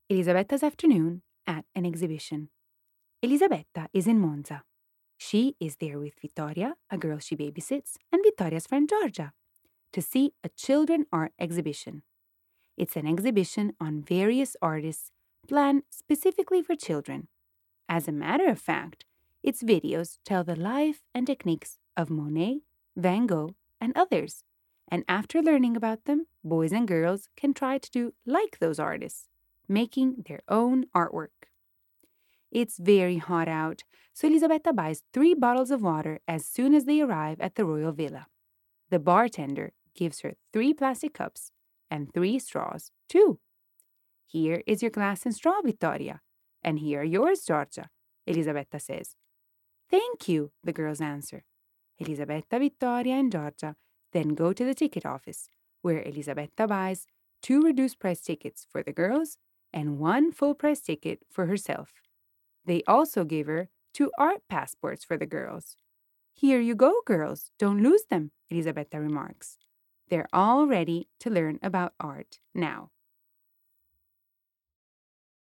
Elisabetta's afternoon at an exhibition. Elisabetta is in Monza. She is there with Vittoria, a girl she babysits, and Vittoria's friend Giorgia, to see a children art exhibition. It's an exhibition on various artists planned specifically for children. As a matter of fact, its videos tell the life and techniques of Monet, Van Gogh, and others. And after learning about them, boys and girls can try to do like those artists, making their own artwork. It's very hot out, so Elisabetta buys 3 bottles of water as soon as they arrive at the royal villa. The bartender gives her 3 plastic cups and 3 straws, too. Here is your glass and straw, Vittoria. And here are yours, Giorgia, Elisabetta says. Thank you, the girls answer. Elisabetta, Vittoria, and Giorgia then go to the ticket office, where Elisabetta buys 2 reduced price tickets for the girls and 1 full price ticket for herself. They also give her 2 art passports for the girls. Here you go, girls. Don't lose them, Elisabetta remarks. They're all ready to learn about art now.